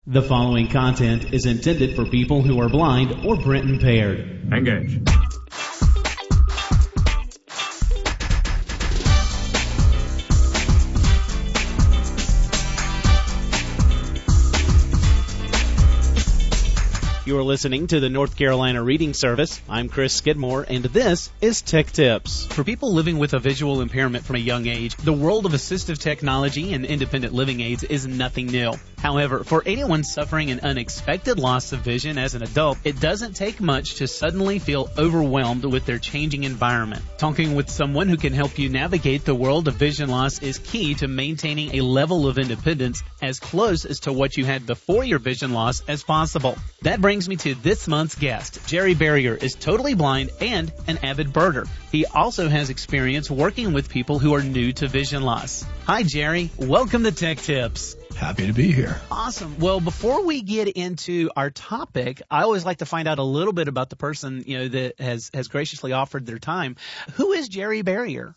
The following content is intended for people who are blind or print impaired. Engage. You are listening to the North Carolina Reading Service. I'm Chris Skidmore, and this is Tech Tips. For people living with a visual impairment from a young age, the world of assistive technology and independent living aids is nothing new. However, for anyone suffering an unexpected loss of vision as an adult, it doesn't take much to suddenly feel overwhelmed with their changing environment. Talking with someone who can help you navigate the world of vision loss is key to maintaining a level of independence as close as to what you had before your vision loss as possible. That brings me to this month's guest. Jerry Barrier is totally blind and an avid birder. He also has experience working with people who are new to vision loss. Hi, Jerry. Welcome to Tech Tips. Happy to be here. Awesome. Well, before we get into our topic, I always like to find out a little bit about the person, that has graciously offered their time. Who is Jerry Barrier?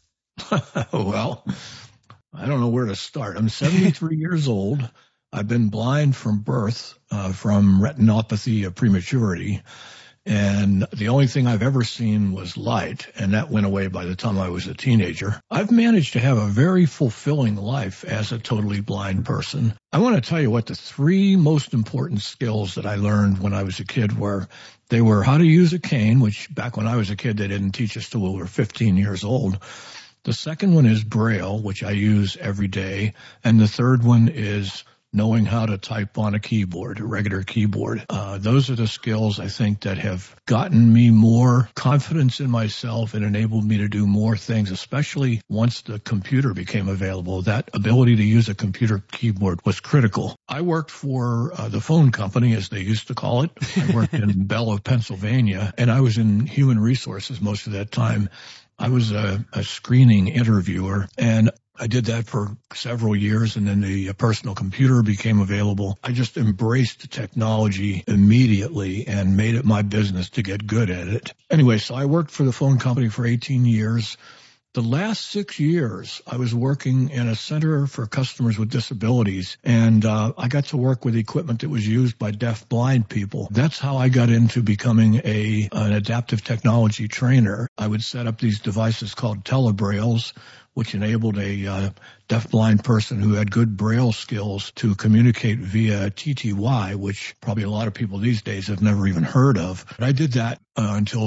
Well, I don't know where to start. I'm 73 years old. I've been blind from birth, from retinopathy of prematurity. And the only thing I've ever seen was light, and that went away by the time I was a teenager. I've managed to have a very fulfilling life as a totally blind person. I want to tell you what the three most important skills that I learned when I was a kid were. They were how to use a cane, which back when I was a kid, they didn't teach us till we were 15 years old. The second one is Braille, which I use every day. And the third one is knowing how to type on a keyboard, a regular keyboard. Those are the skills I think that have gotten me more confidence in myself and enabled me to do more things, especially once the computer became available. That ability to use a computer keyboard was critical. I worked for the phone company, as they used to call it. I worked in Bella, Pennsylvania, and I was in human resources most of that time. I was a screening interviewer, and I did that for several years, and then the personal computer became available. I just embraced technology immediately and made it my business to get good at it. Anyway, so I worked for the phone company for 18 years. The last 6 years, I was working in a center for customers with disabilities, and I got to work with equipment that was used by deaf blind people. That's how I got into becoming an adaptive technology trainer. I would set up these devices called telebrails, which enabled a deaf-blind person who had good Braille skills to communicate via TTY, which probably a lot of people these days have never even heard of. But I did that until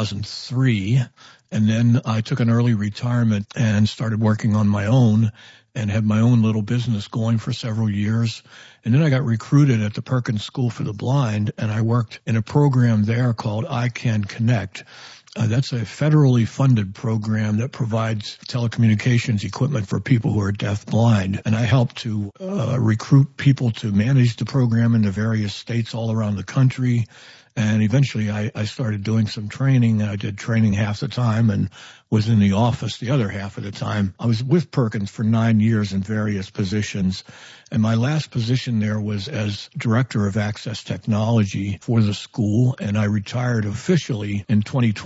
2003, and then I took an early retirement and started working on my own and had my own little business going for several years. And then I got recruited at the Perkins School for the Blind, and I worked in a program there called I Can Connect. That's a federally funded program that provides telecommunications equipment for people who are deaf-blind. And I helped to recruit people to manage the program in the various states all around the country. And eventually I started doing some training. I did training half the time and was in the office the other half of the time. I was with Perkins for 9 years in various positions. And my last position there was as Director of Access Technology for the school. And I retired officially in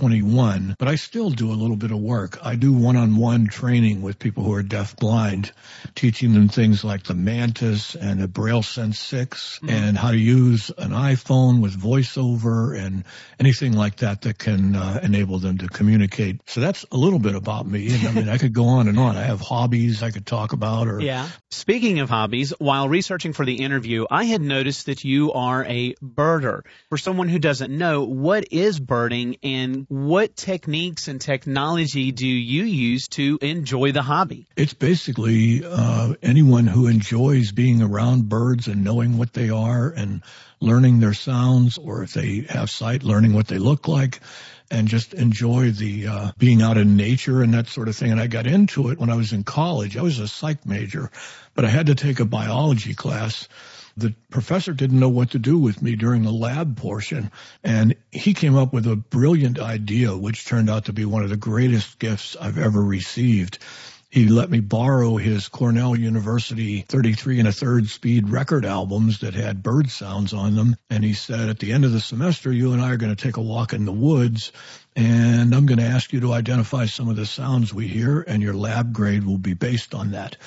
2021. But I still do a little bit of work. I do one-on-one training with people who are deaf-blind, teaching them things like the Mantis and the Braille Sense 6 and how to use an iPhone with VoiceOver and anything like that that can enable them to communicate. So that's a little bit about me. And I mean, I could go on and on. I have hobbies I could talk about. Yeah. Speaking of hobbies, while researching for the interview, I had noticed that you are a birder. For someone who doesn't know, what is birding and what techniques and technology do you use to enjoy the hobby? It's basically anyone who enjoys being around birds and knowing what they are and learning their sounds, or if they have sight, learning what they look like, and just enjoy the being out in nature and that sort of thing. And I got into it when I was in college. I was a psych major, but I had to take a biology class. The professor didn't know what to do with me during the lab portion, and he came up with a brilliant idea, which turned out to be one of the greatest gifts I've ever received. He let me borrow his Cornell University 33 1/3 speed record albums that had bird sounds on them. And he said, at the end of the semester, you and I are going to take a walk in the woods, and I'm going to ask you to identify some of the sounds we hear, and your lab grade will be based on that.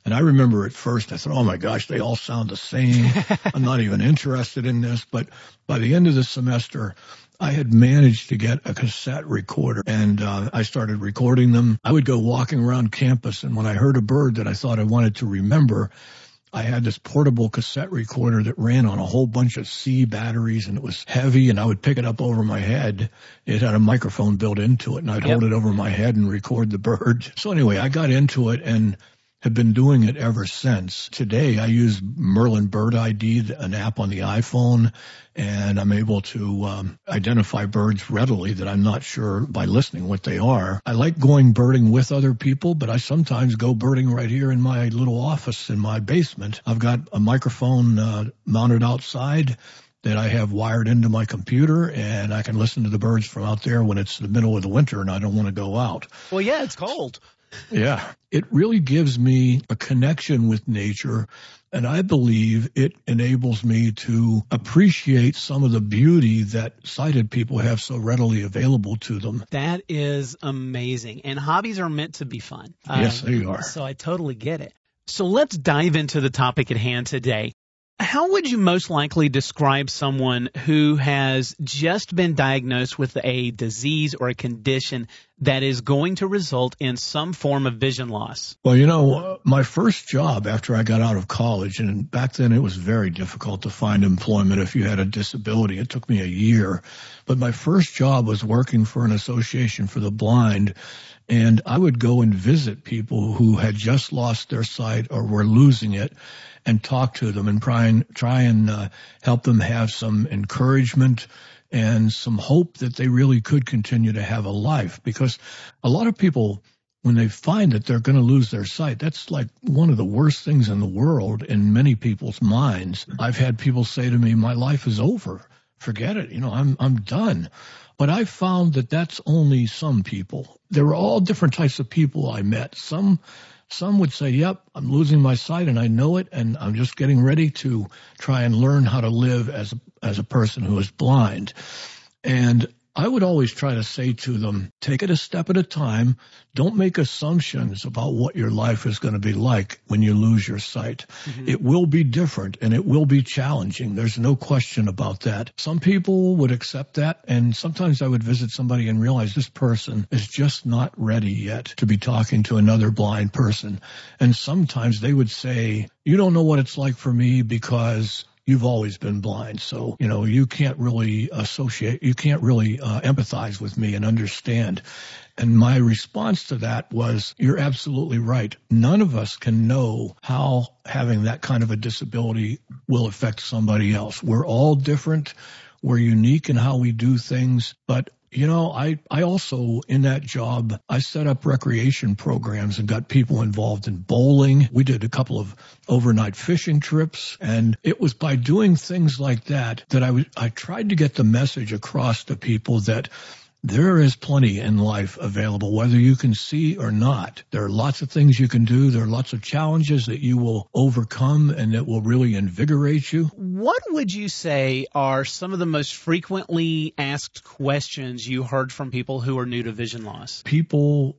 And I remember at first I thought, oh my gosh, they all sound the same. I'm not even interested in this. But by the end of the semester, I had managed to get a cassette recorder, and I started recording them. I would go walking around campus, and when I heard a bird that I thought I wanted to remember, I had this portable cassette recorder that ran on a whole bunch of C batteries, and it was heavy, and I would pick it up over my head. It had a microphone built into it, and I'd hold it over my head and record the bird. So anyway, I got into it and have been doing it ever since. Today, I use Merlin Bird ID, an app on the iPhone, and I'm able to identify birds readily that I'm not sure by listening what they are. I like going birding with other people, but I sometimes go birding right here in my little office in my basement. I've got a microphone mounted outside that I have wired into my computer, and I can listen to the birds from out there when it's the middle of the winter and I don't want to go out. Well, yeah, it's cold. Yeah, it really gives me a connection with nature, and I believe it enables me to appreciate some of the beauty that sighted people have so readily available to them. That is amazing. And hobbies are meant to be fun. Yes, they are. So I totally get it. So let's dive into the topic at hand today. How would you most likely describe someone who has just been diagnosed with a disease or a condition that is going to result in some form of vision loss? Well, my first job after I got out of college, and back then it was very difficult to find employment if you had a disability. It took me a year. But my first job was working for an association for the blind. And I would go and visit people who had just lost their sight or were losing it and talk to them and try and help them have some encouragement and some hope that they really could continue to have a life. Because a lot of people, when they find that they're going to lose their sight, that's like one of the worst things in the world in many people's minds. I've had people say to me, my life is over. Forget it. I'm done. But I found that that's only some people. There were all different types of people I met. Some would say, yep, I'm losing my sight and I know it, and I'm just getting ready to try and learn how to live as a person who is blind. And I would always try to say to them, take it a step at a time. Don't make assumptions about what your life is going to be like when you lose your sight. Mm-hmm. It will be different and it will be challenging. There's no question about that. Some people would accept that, and sometimes I would visit somebody and realize this person is just not ready yet to be talking to another blind person. And sometimes they would say, you don't know what it's like for me because you've always been blind, so, you can't really empathize with me and understand. And my response to that was, you're absolutely right. None of us can know how having that kind of a disability will affect somebody else. We're all different. We're unique in how we do things, but I also, in that job, I set up recreation programs and got people involved in bowling. We did a couple of overnight fishing trips, and it was by doing things like that I tried to get the message across to people that there is plenty in life available, whether you can see or not. There are lots of things you can do. There are lots of challenges that you will overcome and that will really invigorate you. What would you say are some of the most frequently asked questions you heard from people who are new to vision loss? People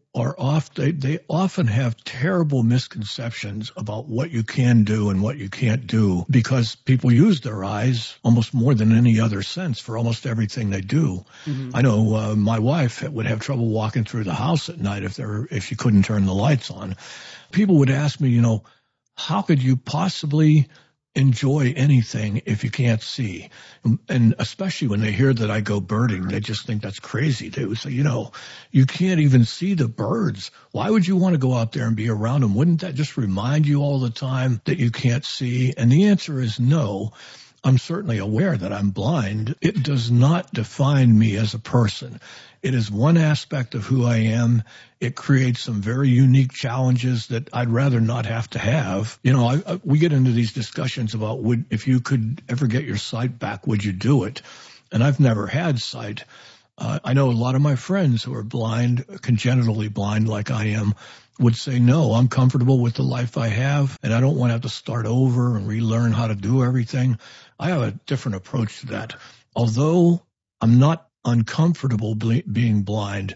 they often have terrible misconceptions about what you can do and what you can't do because people use their eyes almost more than any other sense for almost everything they do. Mm-hmm. I know my wife would have trouble walking through the house at night if she couldn't turn the lights on. People would ask me, how could you possibly enjoy anything if you can't see? And especially when they hear that I go birding, they just think that's crazy. They would say, you can't even see the birds. Why would you want to go out there and be around them? Wouldn't that just remind you all the time that you can't see? And the answer is no. I'm certainly aware that I'm blind. It does not define me as a person. It is one aspect of who I am. It creates some very unique challenges that I'd rather not have to have. We get into these discussions about if you could ever get your sight back, would you do it? And I've never had sight. I know a lot of my friends who are blind, congenitally blind like I am, would say, no, I'm comfortable with the life I have, and I don't want to have to start over and relearn how to do everything. I have a different approach to that. Although I'm not uncomfortable being blind,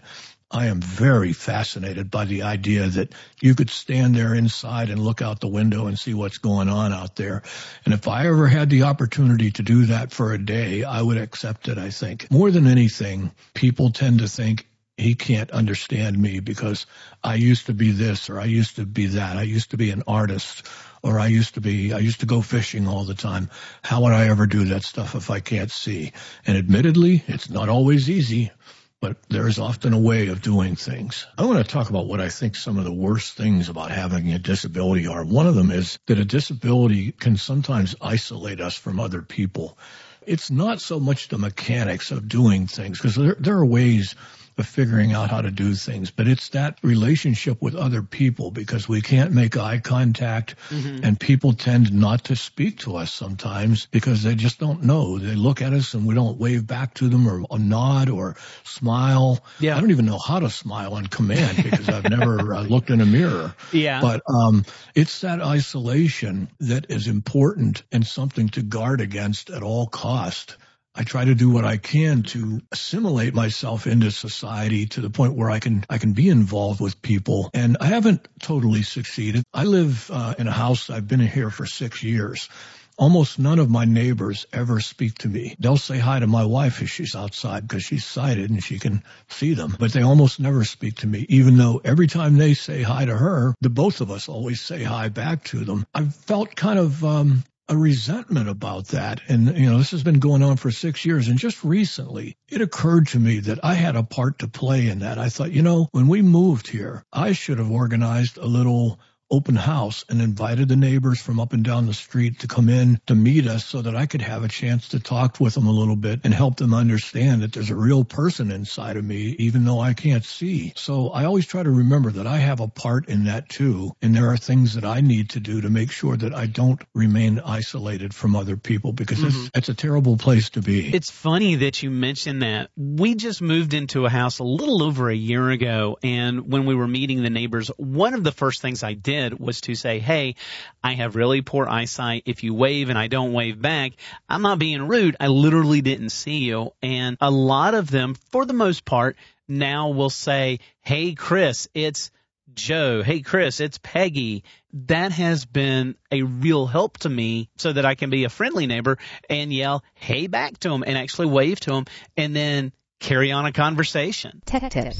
I am very fascinated by the idea that you could stand there inside and look out the window and see what's going on out there. And if I ever had the opportunity to do that for a day, I would accept it, I think. More than anything, people tend to think, he can't understand me because I used to be this or I used to be that. I used to be an artist or I used to go fishing all the time. How would I ever do that stuff if I can't see? And admittedly, it's not always easy, but there is often a way of doing things. I want to talk about what I think some of the worst things about having a disability are. One of them is that a disability can sometimes isolate us from other people. It's not so much the mechanics of doing things, because there are ways of figuring out how to do things, but it's that relationship with other people, because we can't make eye contact, and people tend not to speak to us sometimes because they just don't know. They look at us and we don't wave back to them or nod or smile. Yeah. I don't even know how to smile on command because I've never looked in a mirror. Yeah. But it's that isolation that is important and something to guard against at all cost. I try to do what I can to assimilate myself into society to the point where I can be involved with people. And I haven't totally succeeded. I live in a house. I've been here for 6 years. Almost none of my neighbors ever speak to me. They'll say hi to my wife if she's outside because she's sighted and she can see them. But they almost never speak to me, even though every time they say hi to her, the both of us always say hi back to them. I've felt kind of a resentment about that. And, this has been going on for 6 years. And just recently, it occurred to me that I had a part to play in that. I thought, when we moved here, I should have organized a little open house and invited the neighbors from up and down the street to come in to meet us so that I could have a chance to talk with them a little bit and help them understand that there's a real person inside of me, even though I can't see. So I always try to remember that I have a part in that too. And there are things that I need to do to make sure that I don't remain isolated from other people, because it's a terrible place to be. It's funny that you mentioned that. We just moved into a house a little over a year ago. And when we were meeting the neighbors, one of the first things I did was to say, hey, I have really poor eyesight. If you wave and I don't wave back, I'm not being rude. I literally didn't see you. And a lot of them, for the most part, now will say, hey, Chris, it's Joe. Hey, Chris, it's Peggy. That has been a real help to me so that I can be a friendly neighbor and yell, hey, back to them and actually wave to them and then carry on a conversation. Tech Tips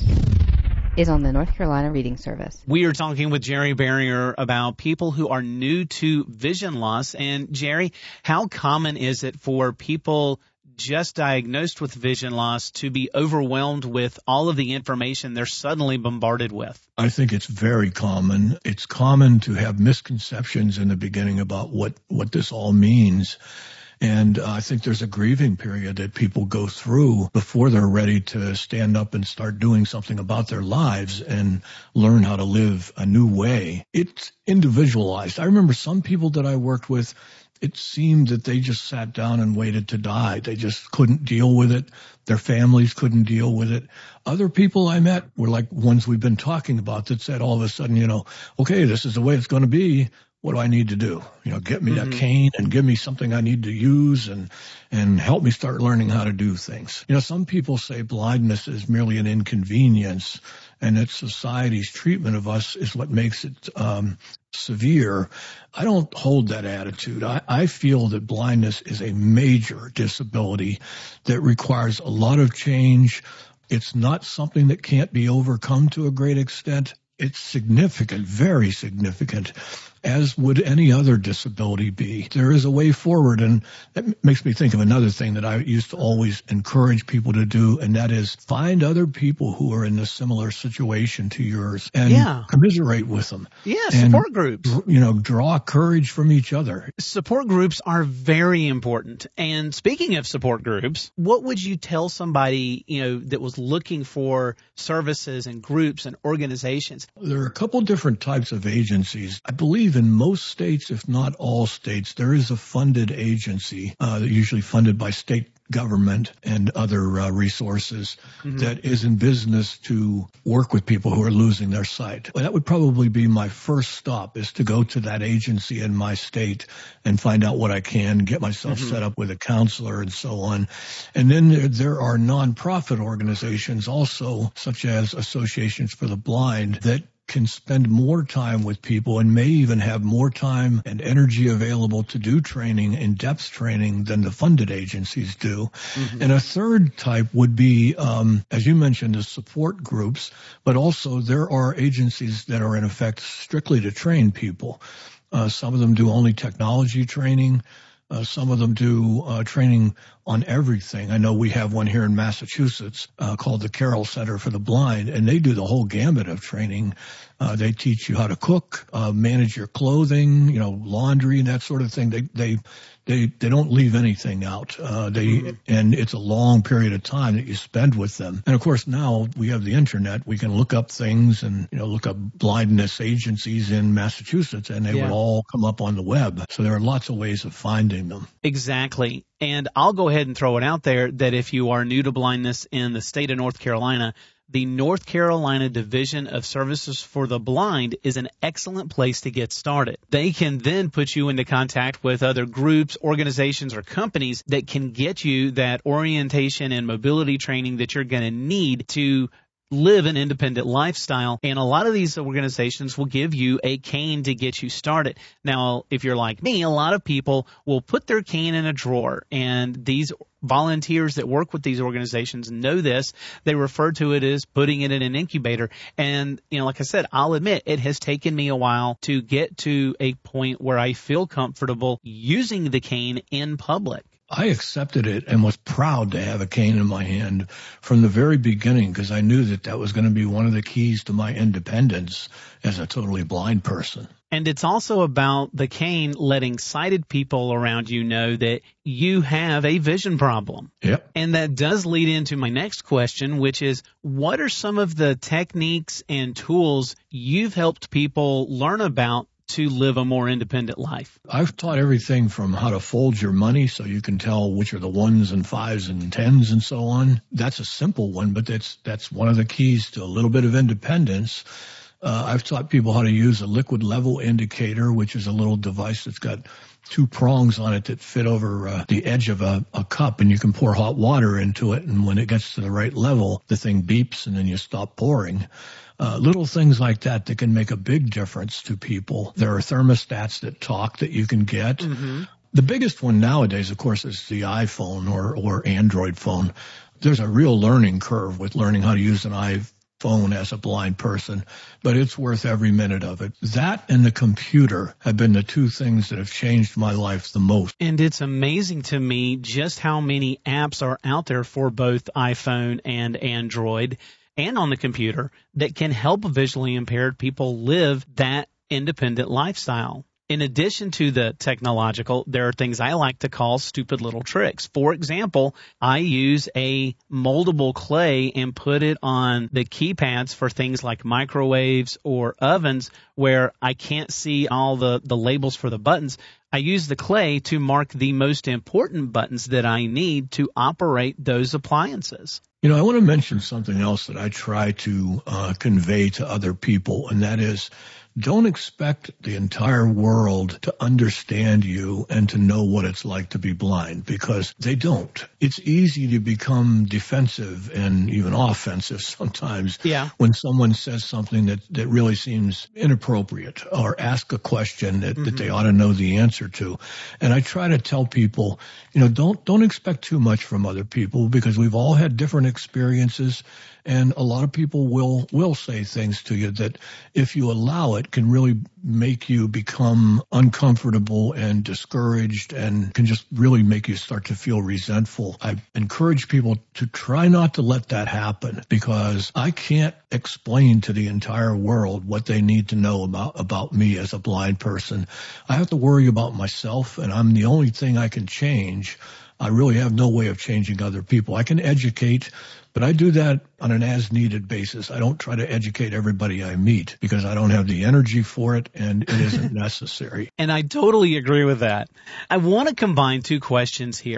is on the North Carolina Reading Service. We are talking with Jerry Barrier about people who are new to vision loss. And Jerry, how common is it for people just diagnosed with vision loss to be overwhelmed with all of the information they're suddenly bombarded with? I think it's very common. It's common to have misconceptions in the beginning about what this all means. And I think there's a grieving period that people go through before they're ready to stand up and start doing something about their lives and learn how to live a new way. It's individualized. I remember some people that I worked with, it seemed that they just sat down and waited to die. They just couldn't deal with it. Their families couldn't deal with it. Other people I met were like ones we've been talking about that said all of a sudden, okay, this is the way it's going to be. What do I need to do? Get me a cane and give me something I need to use and help me start learning how to do things. Some people say blindness is merely an inconvenience and that society's treatment of us is what makes it severe. I don't hold that attitude. I feel that blindness is a major disability that requires a lot of change. It's not something that can't be overcome to a great extent. It's significant, very significant, as would any other disability be. There is a way forward, and that makes me think of another thing that I used to always encourage people to do, and that is find other people who are in a similar situation to yours and commiserate with them. Yeah, support groups. Draw courage from each other. Support groups are very important. And speaking of support groups, what would you tell somebody, that was looking for services and groups and organizations? There are a couple different types of agencies. I believe in most states, if not all states, there is a funded agency, usually funded by state government and other resources that is in business to work with people who are losing their sight. Well, that would probably be my first stop, is to go to that agency in my state and find out what I can, get myself set up with a counselor and so on. And then there are nonprofit organizations also, such as Associations for the Blind, that can spend more time with people and may even have more time and energy available to do training, in-depth training, than the funded agencies do. And a third type would be, as you mentioned, the support groups, but also there are agencies that are in effect strictly to train people. Some of them do only technology training. Some of them do training on everything. I know we have one here in Massachusetts called the Carroll Center for the Blind, and they do the whole gamut of training. They teach you how to cook, manage your clothing, laundry and that sort of thing. They don't leave anything out. And it's a long period of time that you spend with them. And of course, now we have the internet. We can look up things and, look up blindness agencies in Massachusetts, and they would all come up on the web. So there are lots of ways of finding them. Exactly. And I'll go ahead and throw it out there that if you are new to blindness in the state of North Carolina, the North Carolina Division of Services for the Blind is an excellent place to get started. They can then put you into contact with other groups, organizations, or companies that can get you that orientation and mobility training that you're going to need to live an independent lifestyle. And a lot of these organizations will give you a cane to get you started. Now, if you're like me, a lot of people will put their cane in a drawer, and these volunteers that work with these organizations know this. They refer to it as putting it in an incubator. And, like I said, I'll admit it has taken me a while to get to a point where I feel comfortable using the cane in public. I accepted it and was proud to have a cane in my hand from the very beginning, because I knew that was going to be one of the keys to my independence as a totally blind person. And it's also about the cane letting sighted people around you know that you have a vision problem. Yep. And that does lead into my next question, which is, what are some of the techniques and tools you've helped people learn about to live a more independent life? I've taught everything from how to fold your money so you can tell which are the ones and fives and tens and so on. That's a simple one, but that's one of the keys to a little bit of independence. I've taught people how to use a liquid level indicator, which is a little device that's got two prongs on it that fit over the edge of a cup, and you can pour hot water into it, and when it gets to the right level, the thing beeps and then you stop pouring. Little things like that can make a big difference to people. There are thermostats that talk that you can get. The biggest one nowadays, of course, is the iPhone or Android phone. There's a real learning curve with learning how to use an iPhone as a blind person, but it's worth every minute of it. That and the computer have been the two things that have changed my life the most. And it's amazing to me just how many apps are out there for both iPhone and Android and on the computer that can help visually impaired people live that independent lifestyle. In addition to the technological, there are things I like to call stupid little tricks. For example, I use a moldable clay and put it on the keypads for things like microwaves or ovens where I can't see all the labels for the buttons. I use the clay to mark the most important buttons that I need to operate those appliances. I want to mention something else that I try to convey to other people, and that is, don't expect the entire world to understand you and to know what it's like to be blind, because they don't. It's easy to become defensive and even offensive sometimes when someone says something that really seems inappropriate, or ask a question that they ought to know the answer to. And I try to tell people, don't expect too much from other people, because we've all had different experiences. And a lot of people will say things to you that, if you allow it, can really make you become uncomfortable and discouraged, and can just really make you start to feel resentful. I encourage people to try not to let that happen, because I can't explain to the entire world what they need to know about me as a blind person. I have to worry about myself, and I'm the only thing I can change. I really have no way of changing other people. I can educate, but I do that on an as-needed basis. I don't try to educate everybody I meet, because I don't have the energy for it, and it isn't necessary. And I totally agree with that. I want to combine two questions here.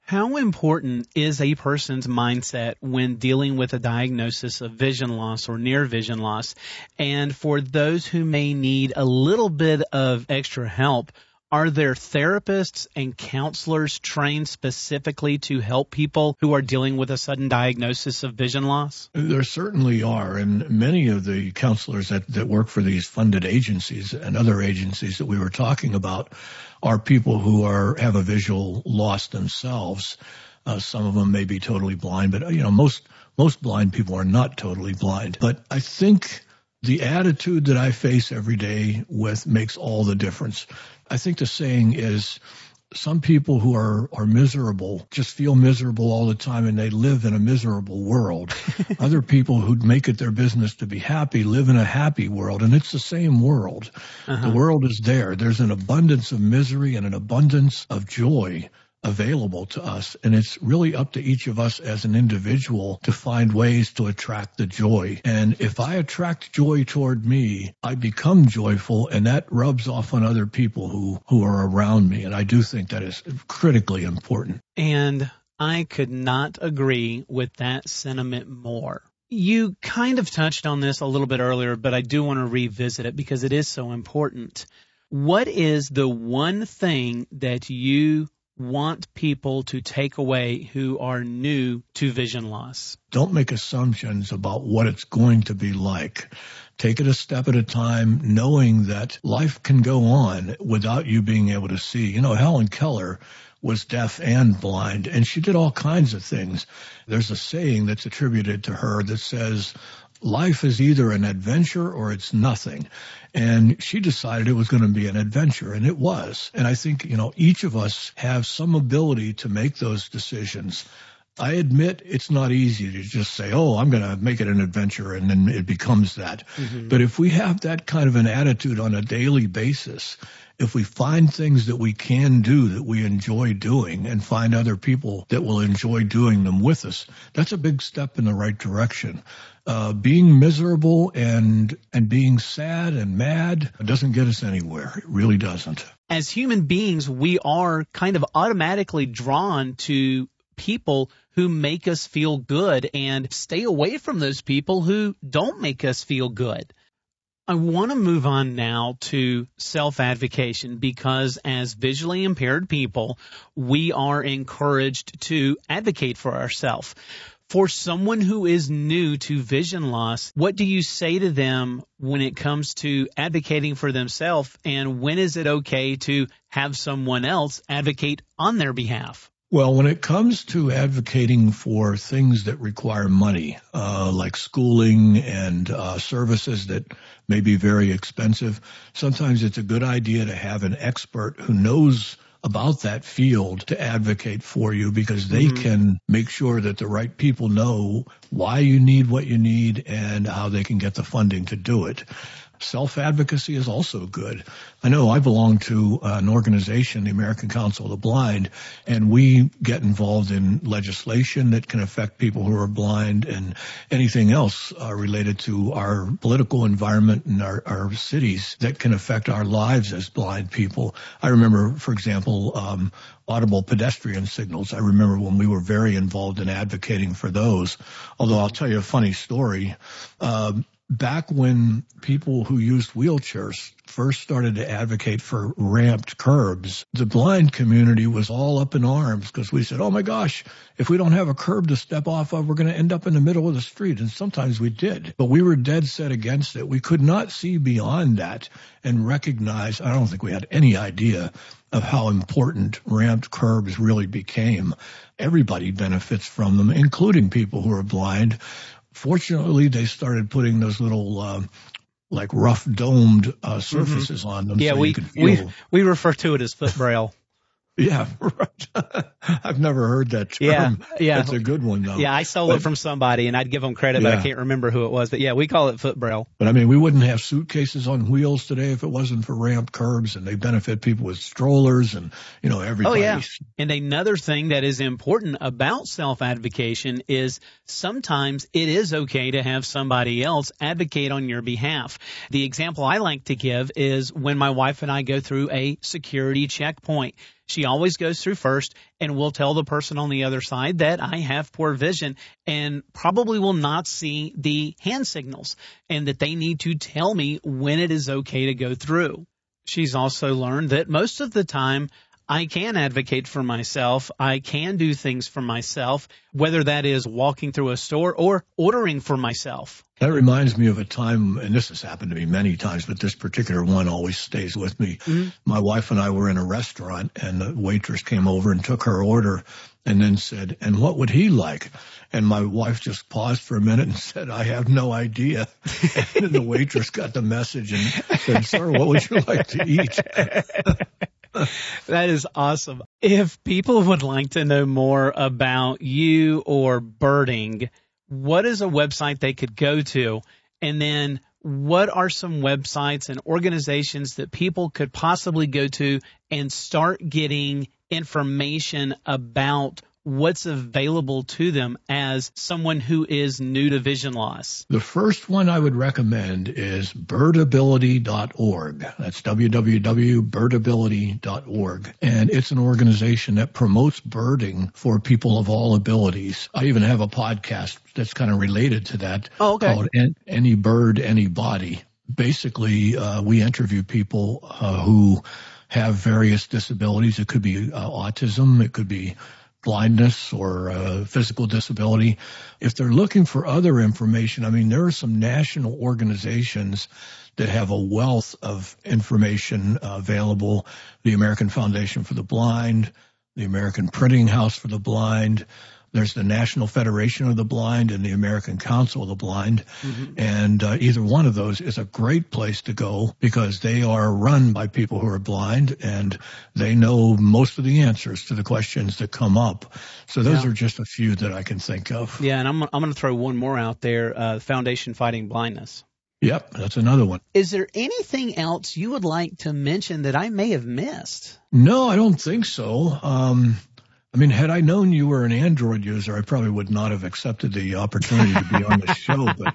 How important is a person's mindset when dealing with a diagnosis of vision loss or near vision loss? And for those who may need a little bit of extra help, are there therapists and counselors trained specifically to help people who are dealing with a sudden diagnosis of vision loss? There certainly are, and many of the counselors that work for these funded agencies and other agencies that we were talking about are people who have a visual loss themselves. Some of them may be totally blind, but most blind people are not totally blind. But I think the attitude that I face every day with makes all the difference. I think the saying is, some people who are miserable just feel miserable all the time, and they live in a miserable world. Other people who make it their business to be happy live in a happy world, and it's the same world. The world is there. There's an abundance of misery and an abundance of joy available to us, and it's really up to each of us as an individual to find ways to attract the joy. And if I attract joy toward me, I become joyful, and that rubs off on other people who are around me. And I do think that is critically important. And I could not agree with that sentiment more. You kind of touched on this a little bit earlier, but I do want to revisit it because it is so important. What is the one thing that you want people to take away who are new to vision loss? Don't make assumptions about what it's going to be like. Take it a step at a time, knowing that life can go on without you being able to see. Helen Keller was deaf and blind, and she did all kinds of things. There's a saying that's attributed to her that says, life is either an adventure or it's nothing. And she decided it was going to be an adventure, and it was. And I think, each of us have some ability to make those decisions. I admit it's not easy to just say, I'm going to make it an adventure, and then it becomes that. Mm-hmm. But if we have that kind of an attitude on a daily basis, if we find things that we can do that we enjoy doing and find other people that will enjoy doing them with us, that's a big step in the right direction. Being miserable and being sad and mad doesn't get us anywhere. It really doesn't. As human beings, we are kind of automatically drawn to people who make us feel good and stay away from those people who don't make us feel good. I want to move on now to self-advocation because as visually impaired people, we are encouraged to advocate for ourselves. For someone who is new to vision loss, what do you say to them when it comes to advocating for themselves, and when is it okay to have someone else advocate on their behalf? Well, when it comes to advocating for things that require money, like schooling and services that may be very expensive, sometimes it's a good idea to have an expert who knows about that field to advocate for you, because they can make sure that the right people know why you need what you need and how they can get the funding to do it. Self-advocacy is also good. I know I belong to an organization, the American Council of the Blind, and we get involved in legislation that can affect people who are blind and anything else related to our political environment and our cities that can affect our lives as blind people. I remember, for example, audible pedestrian signals. I remember when we were very involved in advocating for those. Although I'll tell you a funny story. Back when people who used wheelchairs first started to advocate for ramped curbs, the blind community was all up in arms because we said, oh my gosh, if we don't have a curb to step off of, we're going to end up in the middle of the street. And sometimes we did, but we were dead set against it. We could not see beyond that and recognize, I don't think we had any idea of how important ramped curbs really became. Everybody benefits from them, including people who are blind. Fortunately, they started putting those little like rough domed surfaces on them. Yeah, so we refer to it as foot braille. Yeah, right. I've never heard that term. Yeah. That's a good one, though. Yeah, I stole it from somebody, and I'd give them credit, but I can't remember who it was. But, yeah, we call it foot braille. But, I mean, we wouldn't have suitcases on wheels today if it wasn't for ramped curbs, and they benefit people with strollers and, everybody. Oh, yeah. And another thing that is important about self-advocation is sometimes it is okay to have somebody else advocate on your behalf. The example I like to give is when my wife and I go through a security checkpoint. She always goes through first and will tell the person on the other side that I have poor vision and probably will not see the hand signals and that they need to tell me when it is okay to go through. She's also learned that most of the time I can advocate for myself. I can do things for myself, whether that is walking through a store or ordering for myself. That reminds me of a time, and this has happened to me many times, but this particular one always stays with me. Mm-hmm. My wife and I were in a restaurant, and the waitress came over and took her order and then said, "And what would he like?" And my wife just paused for a minute and said, "I have no idea." And then the waitress got the message and said, "Sir, what would you like to eat?" That is awesome. If people would like to know more about you or birding, what is a website they could go to? And then what are some websites and organizations that people could possibly go to and start getting information about what's available to them as someone who is new to vision loss? The first one I would recommend is birdability.org. That's www.birdability.org. And it's an organization that promotes birding for people of all abilities. I even have a podcast that's kind of related to that called Any Bird, Anybody. Basically, we interview people who have various disabilities. It could be autism. It could be blindness or physical disability. If they're looking for other information, I mean, there are some national organizations that have a wealth of information available. The American Foundation for the Blind, the American Printing House for the Blind. There's the National Federation of the Blind and the American Council of the Blind. Mm-hmm. And either one of those is a great place to go because they are run by people who are blind and they know most of the answers to the questions that come up. So those are just a few that I can think of. Yeah, and I'm going to throw one more out there, Foundation Fighting Blindness. Yep, that's another one. Is there anything else you would like to mention that I may have missed? No, I don't think so. I mean, had I known you were an Android user, I probably would not have accepted the opportunity to be on the show. But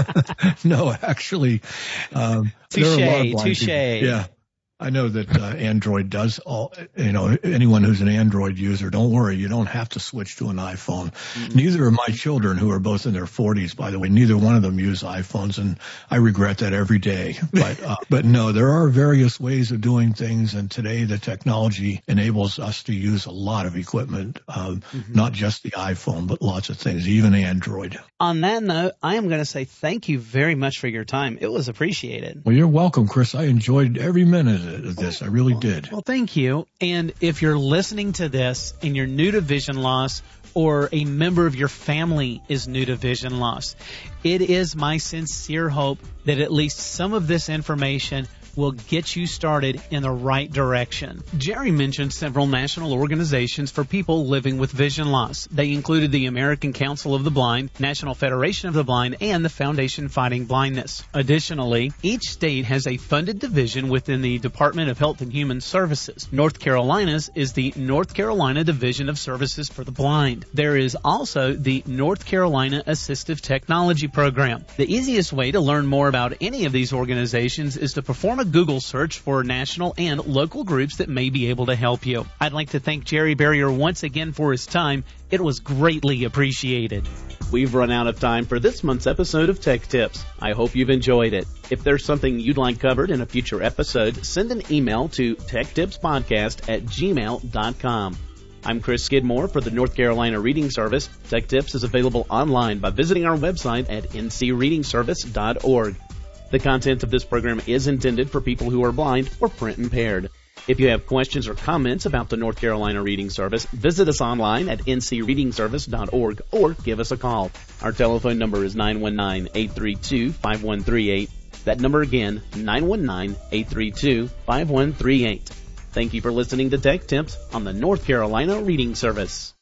no, actually, there are a lot of blind people. Yeah. I know that Android does all, anyone who's an Android user, don't worry, you don't have to switch to an iPhone. Mm-hmm. Neither of my children, who are both in their 40s, by the way, neither one of them use iPhones, and I regret that every day. But no, there are various ways of doing things, and today the technology enables us to use a lot of equipment, not just the iPhone, but lots of things, even Android. On that note, I am going to say thank you very much for your time. It was appreciated. Well, you're welcome, Chris. I enjoyed every minute of this. I really did. Well, thank you. And if you're listening to this and you're new to vision loss or a member of your family is new to vision loss, it is my sincere hope that at least some of this information will get you started in the right direction. Jerry mentioned several national organizations for people living with vision loss. They included the American Council of the Blind, National Federation of the Blind, and the Foundation Fighting Blindness. Additionally, each state has a funded division within the Department of Health and Human Services. North Carolina's is the North Carolina Division of Services for the Blind. There is also the North Carolina Assistive Technology Program. The easiest way to learn more about any of these organizations is to perform a Google search for national and local groups that may be able to help you. I'd like to thank Jerry Barrier once again for his time. It was greatly appreciated. We've run out of time for this month's episode of Tech Tips. I hope you've enjoyed it. If there's something you'd like covered in a future episode, send an email to techtipspodcast@gmail.com. I'm Chris Skidmore for the North Carolina Reading Service. Tech Tips is available online by visiting our website at ncreadingservice.org. The content of this program is intended for people who are blind or print impaired. If you have questions or comments about the North Carolina Reading Service, visit us online at ncreadingservice.org or give us a call. Our telephone number is 919-832-5138. That number again, 919-832-5138. Thank you for listening to Tech Tips on the North Carolina Reading Service.